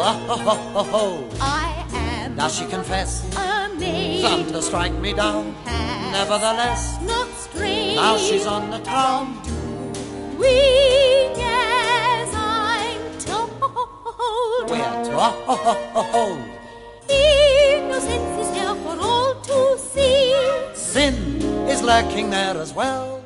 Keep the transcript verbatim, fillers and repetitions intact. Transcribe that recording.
oh, I am. Does she confess? A maid. Thunder strike me down. Has Nevertheless, not strange. now she's on the town. Doing as I'm told. We're told. Innocence is there for all to see. Sin is lurking there as well.